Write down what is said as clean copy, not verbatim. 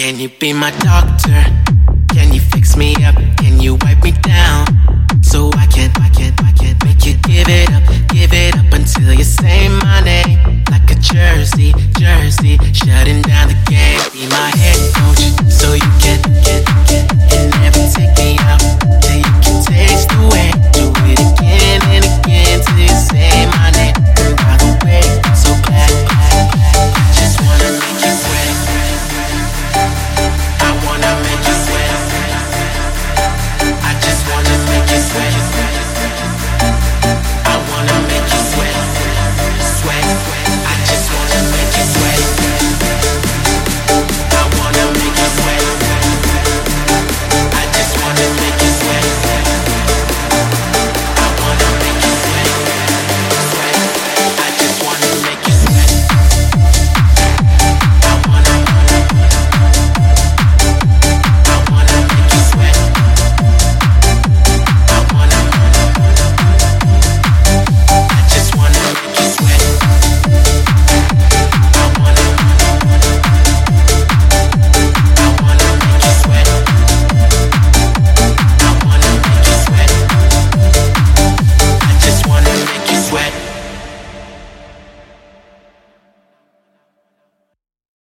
Can you be my doctor? Can you fix me up? Can you wipe me down? So I can't make you give it up until you say my name. Like a jersey, shutting down the game. Be my head